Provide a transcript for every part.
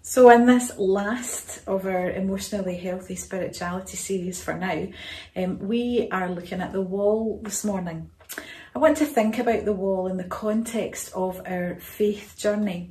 So in this last of our Emotionally Healthy Spirituality series for now, we are looking at the wall this morning. I want to think about the wall in the context of our faith journey.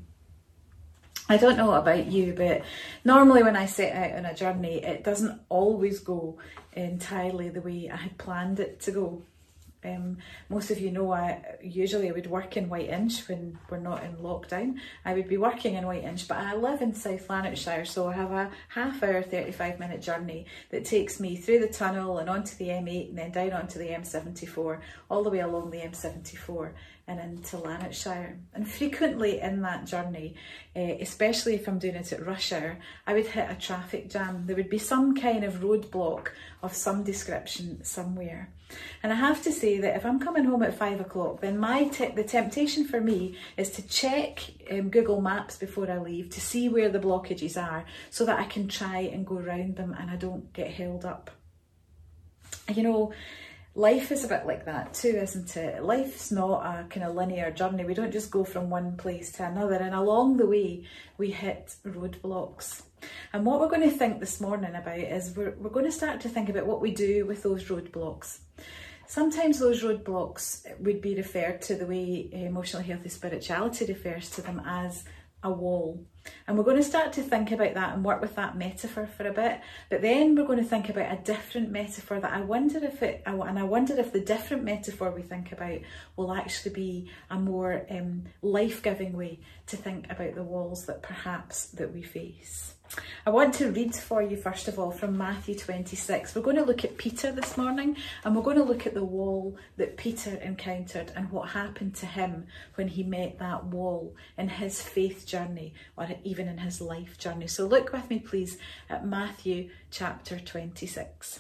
I don't know about you, but normally when I set out on a journey, it doesn't always go entirely the way I had planned it to go. Most of you know I usually would work in Whiteinch when we're not in lockdown. I would be working in Whiteinch, but I live in South Lanarkshire, so I have a half-hour, 35-minute journey that takes me through the tunnel and onto the M8 and then down onto the M74, all the way along the M74 and into Lanarkshire. And frequently in that journey, especially if I'm doing it at rush hour, I would hit a traffic jam. There would be some kind of roadblock of some description somewhere. And I have to say that if I'm coming home at 5 o'clock, then the temptation for me is to check Google Maps before I leave to see where the blockages are so that I can try and go around them and I don't get held up. You know, life is a bit like that too, isn't it? Life's not a kind of linear journey. We don't just go from one place to another, and along the way we hit roadblocks. And what we're going to think this morning about is we're going to start to think about what we do with those roadblocks. Sometimes those roadblocks would be referred to the way Emotionally Healthy Spirituality refers to them as a wall. And we're going to start to think about that and work with that metaphor for a bit. But then we're going to think about a different metaphor that I wonder if the different metaphor we think about will actually be a more life-giving way to think about the walls that we face. I want to read for you first of all from Matthew 26. We're going to look at Peter this morning, and we're going to look at the wall that Peter encountered and what happened to him when he met that wall in his faith journey or even in his life journey. So look with me please at Matthew chapter 26.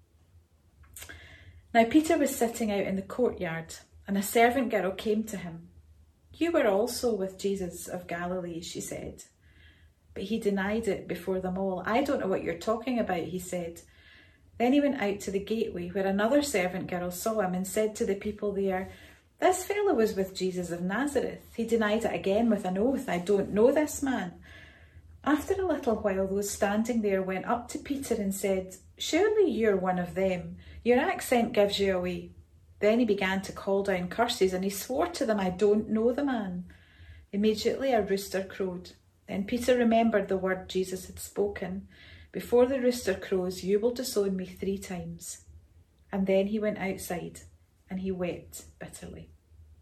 Now Peter was sitting out in the courtyard, and a servant girl came to him. "You were also with Jesus of Galilee," she said. But he denied it before them all. "I don't know what you're talking about," he said. Then he went out to the gateway where another servant girl saw him and said to the people there, "This fellow was with Jesus of Nazareth." He denied it again with an oath, "I don't know this man." After a little while, those standing there went up to Peter and said, "Surely you're one of them. Your accent gives you away." Then he began to call down curses and he swore to them, "I don't know the man." Immediately a rooster crowed. Then Peter remembered the word Jesus had spoken, "Before the rooster crows, you will disown me 3 times. And then he went outside and he wept bitterly.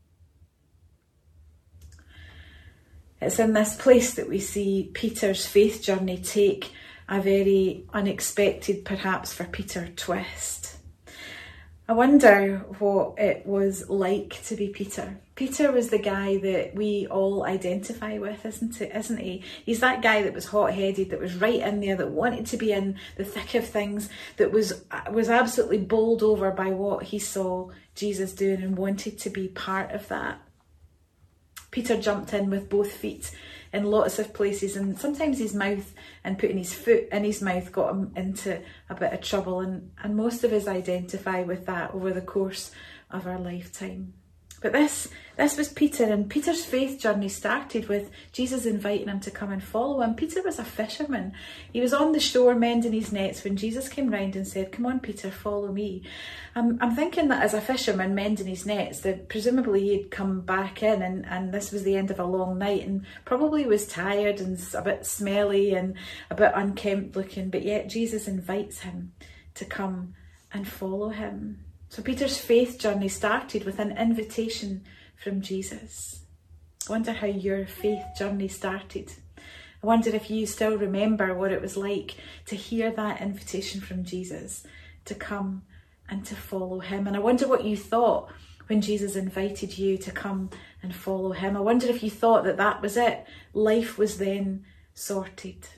It's in this place that we see Peter's faith journey take a very unexpected, perhaps for Peter, twist. I wonder what it was like to be Peter. Peter was the guy that we all identify with, isn't he? He's that guy that was hot-headed, that was right in there, that wanted to be in the thick of things, that was absolutely bowled over by what he saw Jesus doing and wanted to be part of that. Peter jumped in with both feet in lots of places, and sometimes his mouth and putting his foot in his mouth got him into a bit of trouble, and most of us identify with that over the course of our lifetime. But this was Peter, and Peter's faith journey started with Jesus inviting him to come and follow him. Peter was a fisherman. He was on the shore mending his nets when Jesus came round and said, "Come on, Peter, follow me." I'm thinking that as a fisherman mending his nets, that presumably he'd come back in and this was the end of a long night and probably was tired and a bit smelly and a bit unkempt looking, but yet Jesus invites him to come and follow him. So Peter's faith journey started with an invitation from Jesus. I wonder how your faith journey started. I wonder if you still remember what it was like to hear that invitation from Jesus to come and to follow him. And I wonder what you thought when Jesus invited you to come and follow him. I wonder if you thought that that was it. Life was then sorted.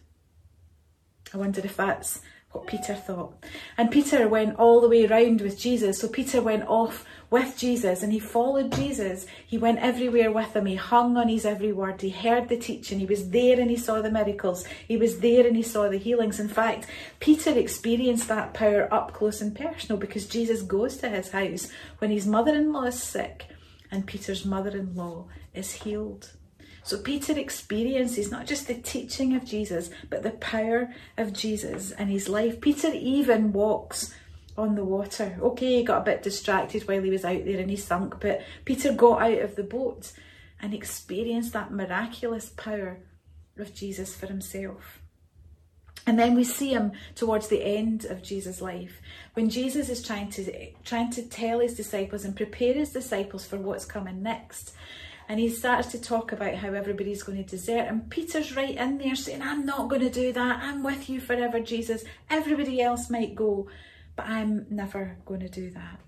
I wonder if that's what Peter thought. And Peter went all the way around with Jesus. So Peter went off with Jesus and he followed Jesus. He went everywhere with him. He hung on his every word. He heard the teaching. He was there and he saw the miracles. He was there and he saw the healings. In fact, Peter experienced that power up close and personal because Jesus goes to his house when his mother-in-law is sick and Peter's mother-in-law is healed. So Peter experiences not just the teaching of Jesus, but the power of Jesus in his life. Peter even walks on the water. Okay, he got a bit distracted while he was out there and he sunk, but Peter got out of the boat and experienced that miraculous power of Jesus for himself. And then we see him towards the end of Jesus' life, when Jesus is trying to tell his disciples and prepare his disciples for what's coming next. And he starts to talk about how everybody's going to desert him. Peter's right in there saying, I'm not going to do that. I'm with you forever, Jesus. Everybody else might go, but I'm never going to do that.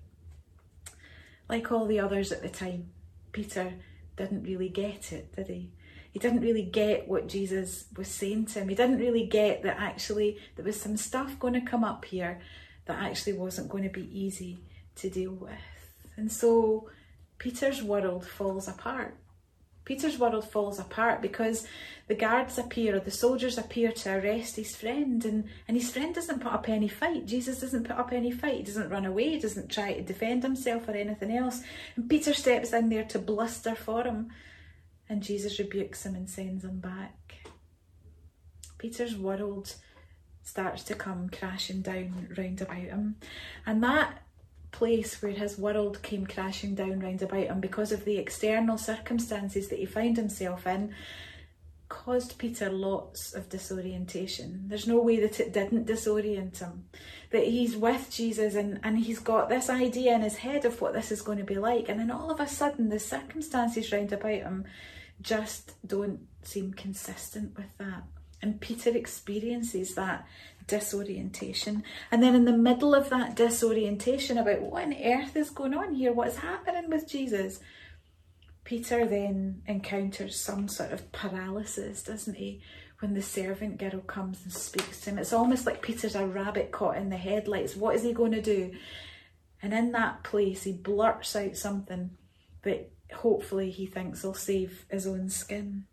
Like all the others at the time, Peter didn't really get it, did he? He didn't really get what Jesus was saying to him. He didn't really get that actually there was some stuff going to come up here that actually wasn't going to be easy to deal with. And so Peter's world falls apart. Peter's world falls apart because the guards appear, the soldiers appear to arrest his friend, and his friend doesn't put up any fight. Jesus doesn't put up any fight. He doesn't run away. He doesn't try to defend himself or anything else. And Peter steps in there to bluster for him, and Jesus rebukes him and sends him back. Peter's world starts to come crashing down round about him, and that place where his world came crashing down round about him because of the external circumstances that he found himself in caused Peter lots of disorientation. There's no way that it didn't disorient him. That he's with Jesus and he's got this idea in his head of what this is going to be like, and then all of a sudden the circumstances round about him just don't seem consistent with that. And Peter experiences that disorientation. And then in the middle of that disorientation about what on earth is going on here, what's happening with Jesus, Peter then encounters some sort of paralysis, doesn't he? When the servant girl comes and speaks to him. It's almost like Peter's a rabbit caught in the headlights. What is he going to do? And in that place, he blurts out something that hopefully he thinks will save his own skin.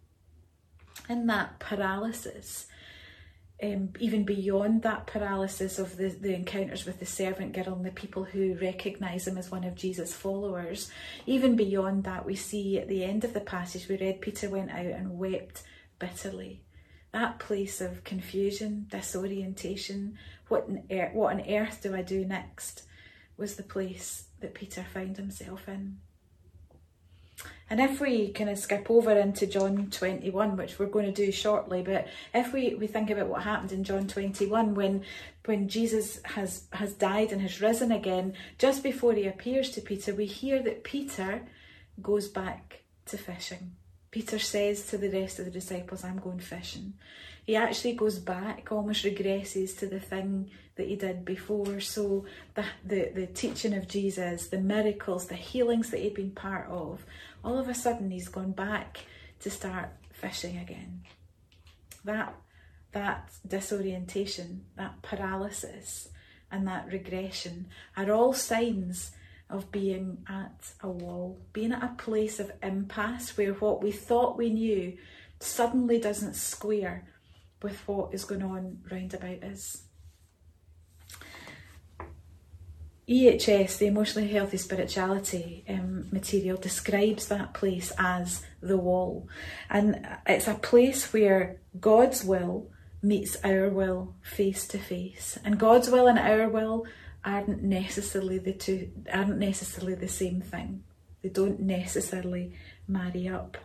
In that paralysis, even beyond that paralysis of the encounters with the servant girl and the people who recognise him as one of Jesus' followers, even beyond that, we see at the end of the passage we read, Peter went out and wept bitterly. That place of confusion, disorientation, what on earth do I do next, was the place that Peter found himself in. And if we kind of skip over into John 21, which we're going to do shortly, but if we think about what happened in John 21 when Jesus has died and has risen again, just before he appears to Peter, we hear that Peter goes back to fishing. Peter says to the rest of the disciples, I'm going fishing. He actually goes back, almost regresses to the thing that he did before. So the teaching of Jesus, the miracles, the healings that he'd been part of, all of a sudden he's gone back to start fishing again. That disorientation, that paralysis and that regression are all signs of being at a wall, being at a place of impasse where what we thought we knew suddenly doesn't square with what is going on round about us. EHS, the Emotionally Healthy Spirituality material, describes that place as the wall. And it's a place where God's will meets our will face to face. And God's will and our will aren't necessarily the same thing. They don't necessarily marry up.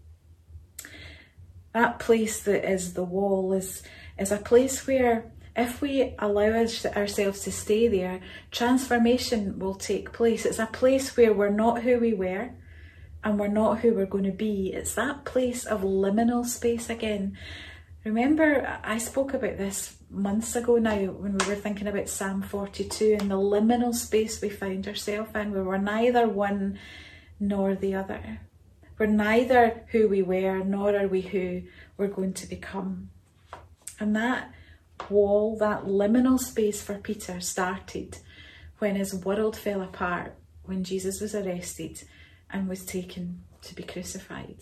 That place that is the wall is a place where if we allow ourselves to stay there, transformation will take place. It's a place where we're not who we were and we're not who we're going to be. It's that place of liminal space again. Remember, I spoke about this months ago now when we were thinking about Psalm 42 and the liminal space we found ourselves in, where we're neither one nor the other. We're neither who we were, nor are we who we're going to become. And that wall, that liminal space for Peter started when his world fell apart, when Jesus was arrested and was taken to be crucified.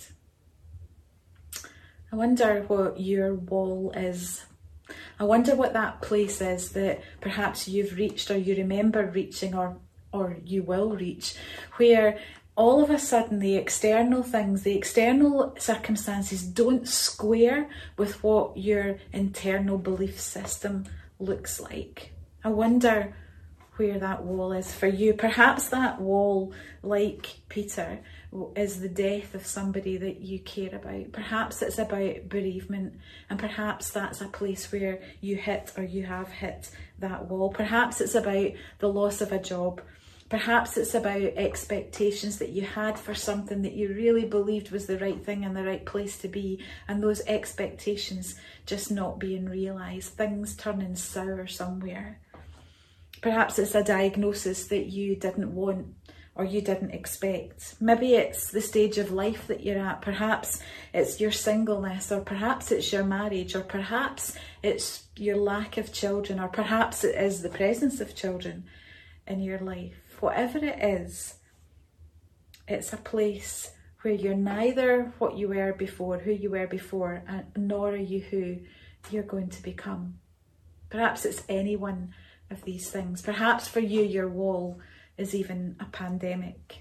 I wonder what your wall is. I wonder what that place is that perhaps you've reached or you remember reaching or you will reach, where all of a sudden the external things, the external circumstances don't square with what your internal belief system looks like. I wonder where that wall is for you. Perhaps that wall, like Peter, is the death of somebody that you care about. Perhaps it's about bereavement, and perhaps that's a place where you hit or you have hit that wall. Perhaps it's about the loss of a job. Perhaps it's about expectations that you had for something that you really believed was the right thing and the right place to be, and those expectations just not being realised, things turning sour somewhere. Perhaps it's a diagnosis that you didn't want or you didn't expect. Maybe it's the stage of life that you're at. Perhaps it's your singleness, or perhaps it's your marriage, or perhaps it's your lack of children, or perhaps it is the presence of children in your life. Whatever it is, it's a place where you're neither what you were before, who you were before, nor are you who you're going to become. Perhaps it's any one of these things. Perhaps for you, your wall is even a pandemic.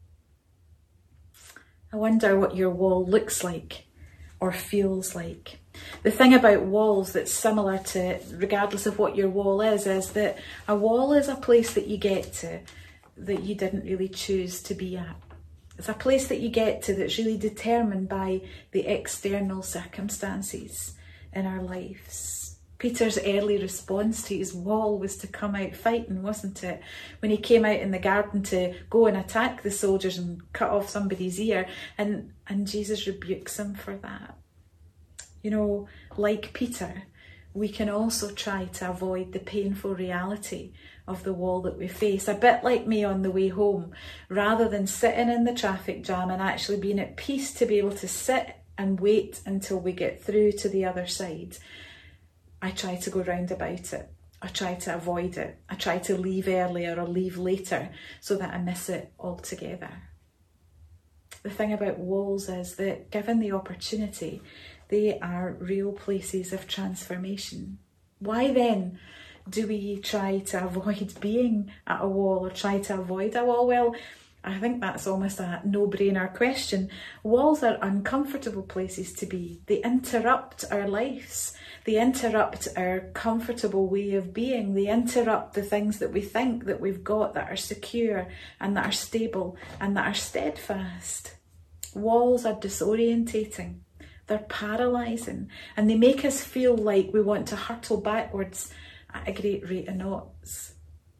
I wonder what your wall looks like or feels like. The thing about walls that's similar to, regardless of what your wall is that a wall is a place that you get to that you didn't really choose to be at. It's a place that you get to that's really determined by the external circumstances in our lives. Peter's early response to his wall was to come out fighting, wasn't it? When he came out in the garden to go and attack the soldiers and cut off somebody's ear, and Jesus rebukes him for that. You know, like Peter, we can also try to avoid the painful reality of the wall that we face. A bit like me on the way home, rather than sitting in the traffic jam and actually being at peace to be able to sit and wait until we get through to the other side, I try to go round about it. I try to avoid it. I try to leave earlier or leave later so that I miss it altogether. The thing about walls is that, given the opportunity, they are real places of transformation. Why then do we try to avoid being at a wall or try to avoid a wall? Well, I think that's almost a no-brainer question. Walls are uncomfortable places to be. They interrupt our lives. They interrupt our comfortable way of being. They interrupt the things that we think that we've got that are secure and that are stable and that are steadfast. Walls are disorientating. They're paralysing, and they make us feel like we want to hurtle backwards at a great rate of knots.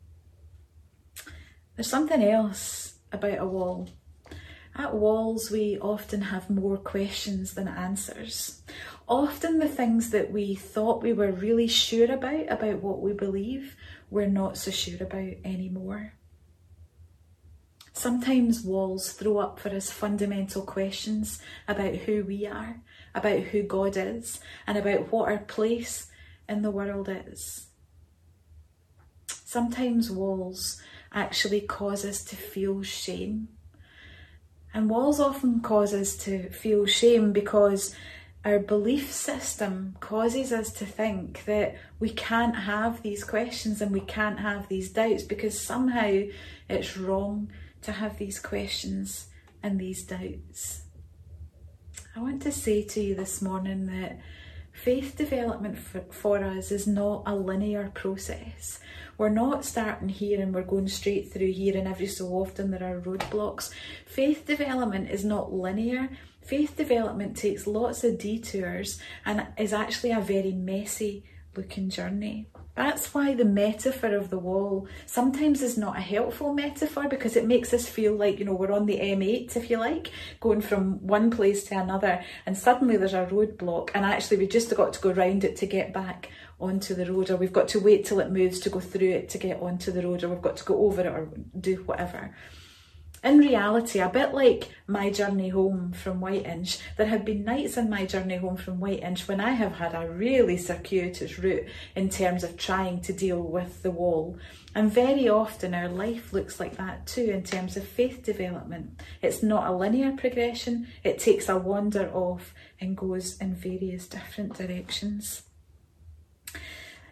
There's something else about a wall. At walls, we often have more questions than answers. Often the things that we thought we were really sure about what we believe, we're not so sure about anymore. Sometimes walls throw up for us fundamental questions about who we are, about who God is, and about what our place in the world is. Sometimes walls actually cause us to feel shame. And walls often cause us to feel shame because our belief system causes us to think that we can't have these questions and we can't have these doubts because somehow it's wrong to have these questions and these doubts. I want to say to you this morning that faith development for us is not a linear process. We're not starting here and we're going straight through here, and every so often there are roadblocks. Faith development is not linear. Faith development takes lots of detours and is actually a very messy looking journey. That's why the metaphor of the wall sometimes is not a helpful metaphor, because it makes us feel like, we're on the M8, if you like, going from one place to another, and suddenly there's a roadblock and actually we just got to go round it to get back onto the road, or we've got to wait till it moves to go through it to get onto the road, or we've got to go over it or do whatever. In reality, a bit like my journey home from Whiteinch, there have been nights in my journey home from Whiteinch when I have had a really circuitous route in terms of trying to deal with the wall. And very often our life looks like that too in terms of faith development. It's not a linear progression, it takes a wander off and goes in various different directions.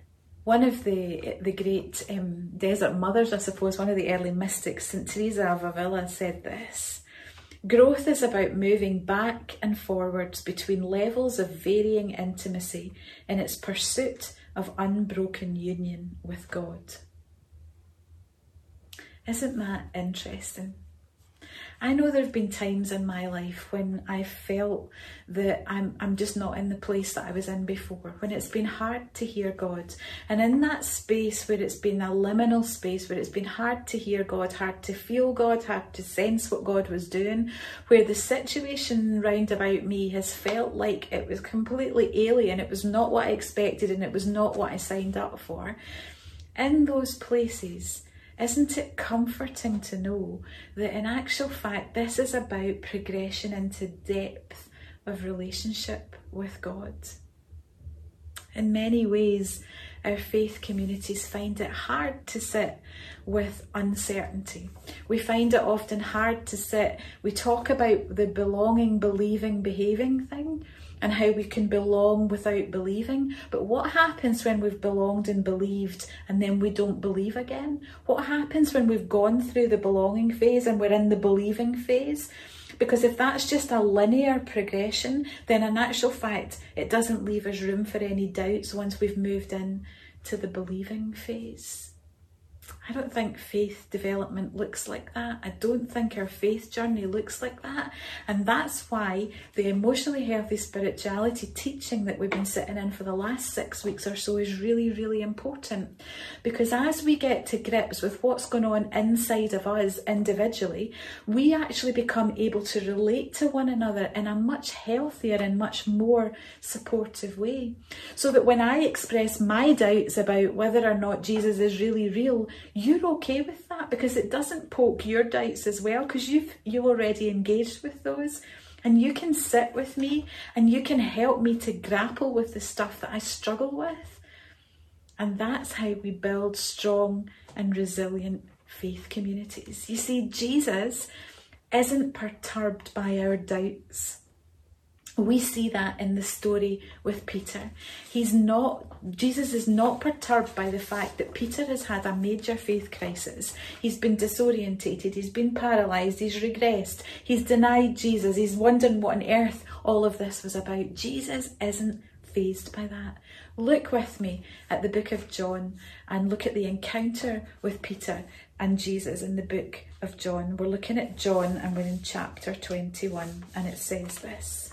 One of the great desert mothers, I suppose, one of the early mystics, St. Teresa of Avila, said this: growth is about moving back and forwards between levels of varying intimacy in its pursuit of unbroken union with God. Isn't that interesting? I know there have been times in my life when I felt that I'm just not in the place that I was in before, when it's been hard to hear God. And in that space where it's been a liminal space, where it's been hard to hear God, hard to feel God, hard to sense what God was doing, where the situation round about me has felt like it was completely alien, it was not what I expected and it was not what I signed up for. In those places, isn't it comforting to know that in actual fact this is about progression into depth of relationship with God? In many ways, our faith communities find it hard to sit with uncertainty. We find it often hard to sit. We talk about the belonging, believing, behaving thing, and how we can belong without believing. But what happens when we've belonged and believed and then we don't believe again? What happens when we've gone through the belonging phase and we're in the believing phase? Because if that's just a linear progression, then in actual fact, it doesn't leave us room for any doubts once we've moved in to the believing phase. I don't think faith development looks like that. I don't think our faith journey looks like that. And that's why the emotionally healthy spirituality teaching that we've been sitting in for the last 6 weeks or so is really, really important. Because as we get to grips with what's going on inside of us individually, we actually become able to relate to one another in a much healthier and much more supportive way. So that when I express my doubts about whether or not Jesus is really real, you're okay with that, because it doesn't poke your doubts as well, because you've already engaged with those, and you can sit with me and you can help me to grapple with the stuff that I struggle with. And that's how we build strong and resilient faith communities. You see, Jesus isn't perturbed by our doubts. We see that in the story with Peter. Jesus is not perturbed by the fact that Peter has had a major faith crisis. He's been disorientated, he's been paralysed, he's regressed, he's denied Jesus, he's wondering what on earth all of this was about. Jesus isn't fazed by that. Look with me at the book of John and look at the encounter with Peter and Jesus in the book of John. We're looking at John and we're in chapter 21, and it says this.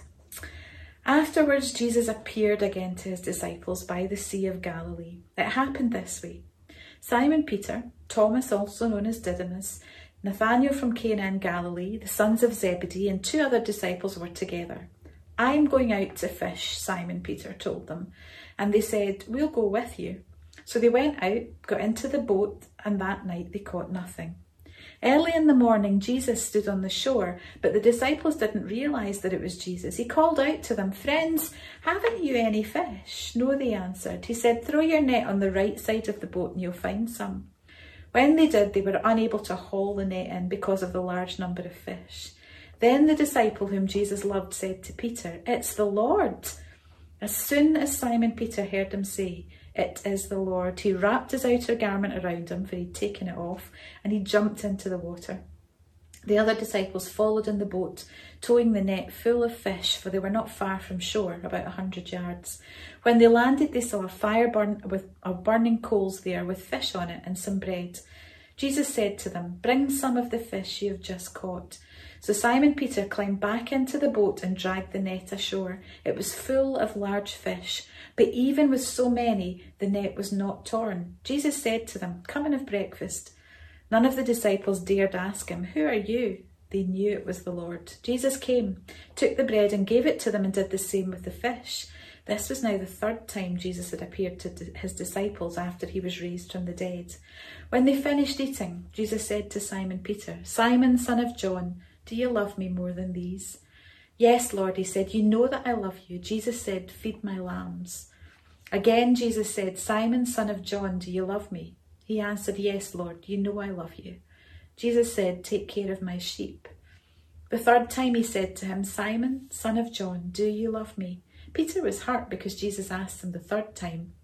Afterwards, Jesus appeared again to his disciples by the Sea of Galilee. It happened this way. Simon Peter, Thomas, also known as Didymus, Nathanael from Cana in Galilee, the sons of Zebedee, and 2 other disciples were together. I'm going out to fish, Simon Peter told them. And they said, we'll go with you. So they went out, got into the boat, and that night they caught nothing. Early in the morning, Jesus stood on the shore, but the disciples didn't realise that it was Jesus. He called out to them, friends, haven't you any fish? No, they answered. He said, throw your net on the right side of the boat and you'll find some. When they did, they were unable to haul the net in because of the large number of fish. Then the disciple whom Jesus loved said to Peter, it's the Lord. As soon as Simon Peter heard him say, it is the Lord, he wrapped his outer garment around him, for he'd taken it off, and he jumped into the water. The other disciples followed in the boat, towing the net full of fish, for they were not far from shore, about 100 yards. When they landed, they saw a fire burning coals there with fish on it and some bread. Jesus said to them, bring some of the fish you have just caught. So Simon Peter climbed back into the boat and dragged the net ashore. It was full of large fish, but even with so many, the net was not torn. Jesus said to them, come and have breakfast. None of the disciples dared ask him, who are you? They knew it was the Lord. Jesus came, took the bread and gave it to them and did the same with the fish. This was now the 3rd time Jesus had appeared to his disciples after he was raised from the dead. When they finished eating, Jesus said to Simon Peter, Simon, son of John, do you love me more than these? Yes, Lord, he said, you know that I love you. Jesus said, feed my lambs. Again, Jesus said, Simon, son of John, do you love me? He answered, yes, Lord, you know I love you. Jesus said, take care of my sheep. The 3rd time he said to him, Simon, son of John, do you love me? Peter was hurt because Jesus asked him the 3rd time,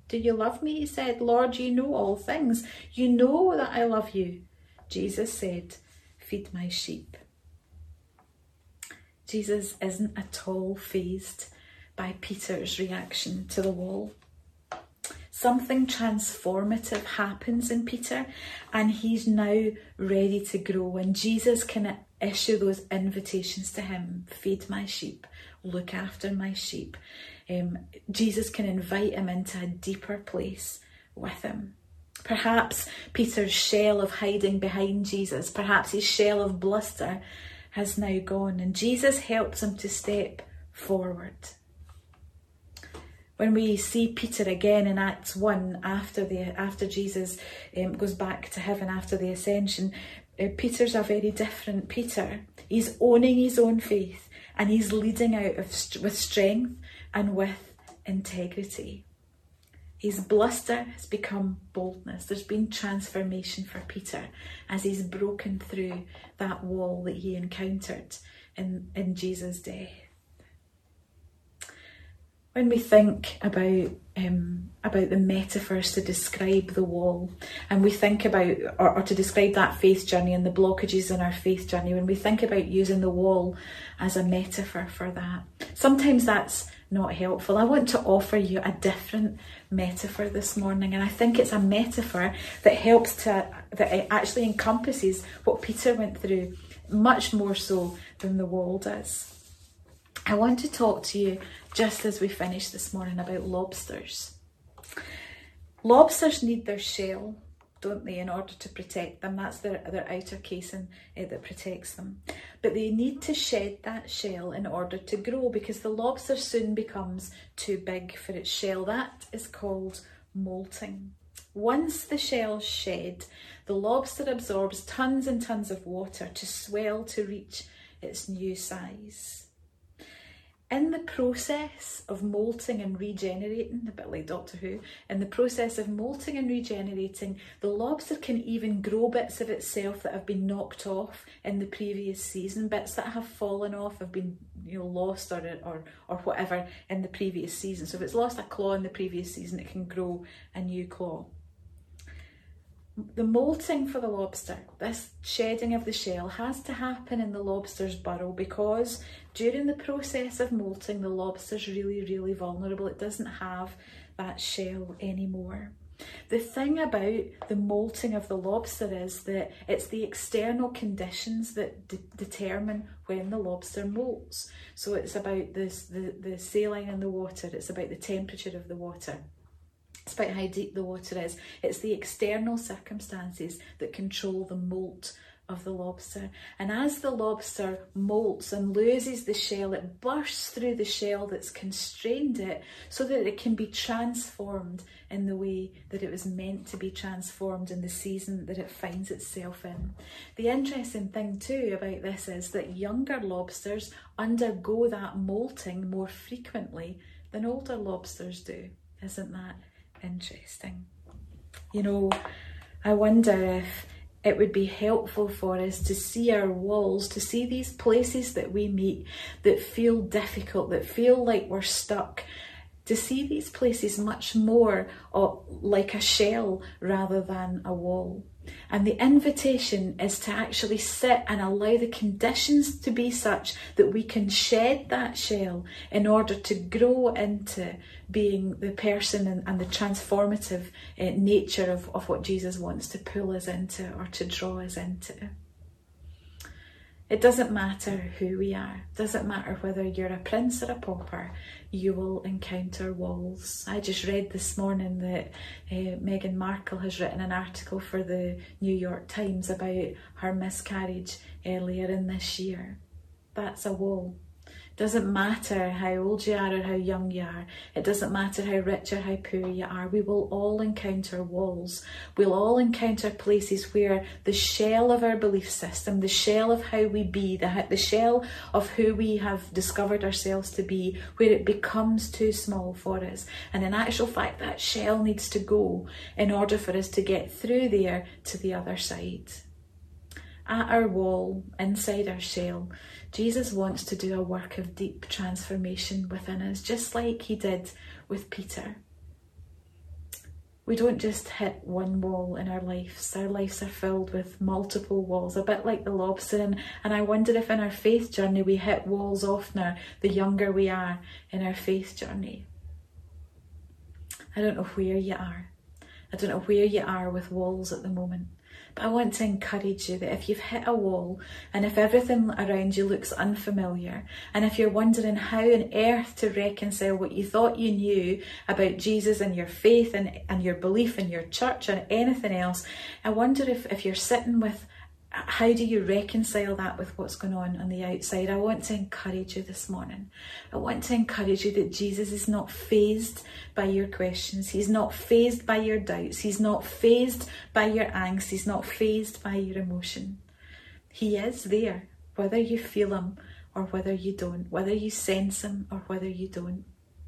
Do you love me? He said. Lord, you know all things. You know that I love you. Jesus said, feed my sheep. Jesus isn't at all fazed by Peter's reaction to the wall. Something transformative happens in Peter, and he's now ready to grow, and Jesus can issue those invitations to him. Feed my sheep, look after my sheep. Jesus can invite him into a deeper place with him. Perhaps Peter's shell of hiding behind Jesus, perhaps his shell of bluster has now gone, and Jesus helps him to step forward. When we see Peter again in Acts 1, after Jesus goes back to heaven after the ascension, Peter's a very different Peter. He's owning his own faith, and he's leading out with strength and with integrity. His bluster has become boldness. There's been transformation for Peter as he's broken through that wall that he encountered in Jesus' death. When we think about the metaphors to describe the wall, and we think about, or to describe that faith journey and the blockages in our faith journey, when we think about using the wall as a metaphor for that, sometimes that's not helpful. I want to offer you a different metaphor this morning, and I think it's a metaphor that it actually encompasses what Peter went through much more so than the wall does. I want to talk to you, just as we finish this morning, about lobsters. Lobsters need their shell, don't they, in order to protect them. That's their outer casing that protects them. But they need to shed that shell in order to grow, because the lobster soon becomes too big for its shell. That is called molting. Once the shell's shed, the lobster absorbs tons and tons of water to swell to reach its new size. In the process of molting and regenerating, a bit like Doctor Who, in the process of molting and regenerating, the lobster can even grow bits of itself that have been knocked off in the previous season, bits that have fallen off, have been lost or whatever in the previous season. So if it's lost a claw in the previous season, it can grow a new claw. The molting for the lobster, this shedding of the shell, has to happen in the lobster's burrow, because during the process of molting, the lobster's really, really vulnerable. It doesn't have that shell anymore. The thing about the molting of the lobster is that it's the external conditions that determine when the lobster molts. So it's about the saline in the water, it's about the temperature of the water. It's about how deep the water is. It's the external circumstances that control the molt of the lobster. And as the lobster molts and loses the shell, it bursts through the shell that's constrained it so that it can be transformed in the way that it was meant to be transformed in the season that it finds itself in. The interesting thing too about this is that younger lobsters undergo that molting more frequently than older lobsters do. Isn't that interesting? I wonder if it would be helpful for us to see our walls, to see these places that we meet that feel difficult, that feel like we're stuck, to see these places much more like a shell rather than a wall. And the invitation is to actually sit and allow the conditions to be such that we can shed that shell in order to grow into being the person and the transformative nature of what Jesus wants to pull us into or to draw us into. It doesn't matter who we are. It doesn't matter whether you're a prince or a pauper, you will encounter walls. I just read this morning that Meghan Markle has written an article for the New York Times about her miscarriage earlier in this year. That's a wall. It doesn't matter how old you are or how young you are. It doesn't matter how rich or how poor you are. We will all encounter walls. We'll all encounter places where the shell of our belief system, the shell of how we be, the shell of who we have discovered ourselves to be, where it becomes too small for us. And in actual fact, that shell needs to go in order for us to get through there to the other side. At our wall, inside our shell, Jesus wants to do a work of deep transformation within us, just like he did with Peter. We don't just hit one wall in our lives. Our lives are filled with multiple walls, a bit like the lobster. And I wonder if in our faith journey we hit walls oftener the younger we are in our faith journey. I don't know where you are. I don't know where you are with walls at the moment. But I want to encourage you that if you've hit a wall and if everything around you looks unfamiliar, and if you're wondering how on earth to reconcile what you thought you knew about Jesus and your faith and your belief in your church and anything else, I wonder if you're sitting with how do you reconcile that with what's going on the outside? I want to encourage you this morning. I want to encourage you that Jesus is not fazed by your questions. He's not fazed by your doubts. He's not fazed by your angst. He's not fazed by your emotion. He is there, whether you feel him or whether you don't, whether you sense him or whether you don't.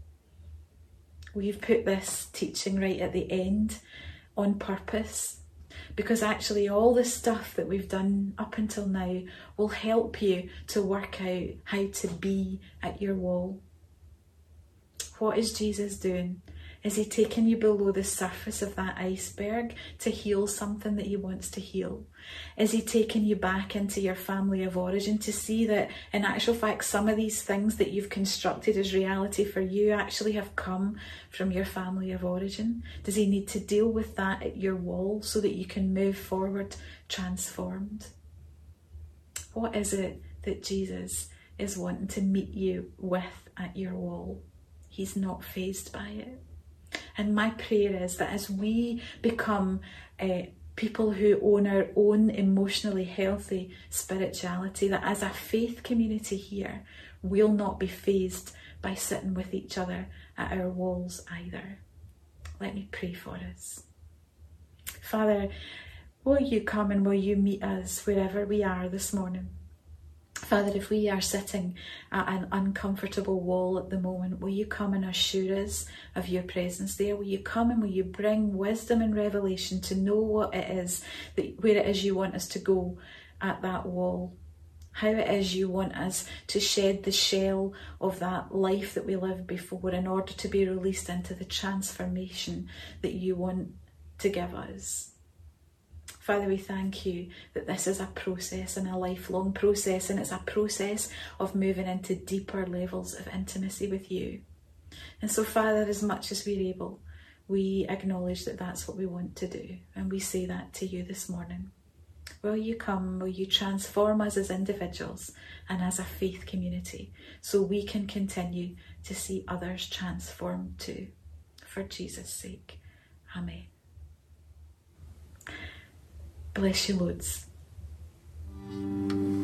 We've put this teaching right at the end on purpose, because actually all the stuff that we've done up until now will help you to work out how to be at your wall. What is Jesus doing? Is he taking you below the surface of that iceberg to heal something that he wants to heal? Is he taking you back into your family of origin to see that in actual fact some of these things that you've constructed as reality for you actually have come from your family of origin? Does he need to deal with that at your wall so that you can move forward transformed? What is it that Jesus is wanting to meet you with at your wall? He's not fazed by it. And my prayer is that as we become people who own our own emotionally healthy spirituality, that as a faith community here, we'll not be fazed by sitting with each other at our walls either. Let me pray for us. Father, will you come and will you meet us wherever we are this morning? Father, if we are sitting at an uncomfortable wall at the moment, will you come and assure us of your presence there? Will you come and will you bring wisdom and revelation to know what it is, where it is you want us to go at that wall? How it is you want us to shed the shell of that life that we lived before in order to be released into the transformation that you want to give us. Father, we thank you that this is a process and a lifelong process, and it's a process of moving into deeper levels of intimacy with you. And so, Father, as much as we're able, we acknowledge that that's what we want to do, and we say that to you this morning. Will you come, will you transform us as individuals and as a faith community so we can continue to see others transformed too, for Jesus' sake. Amen. Bless you loads.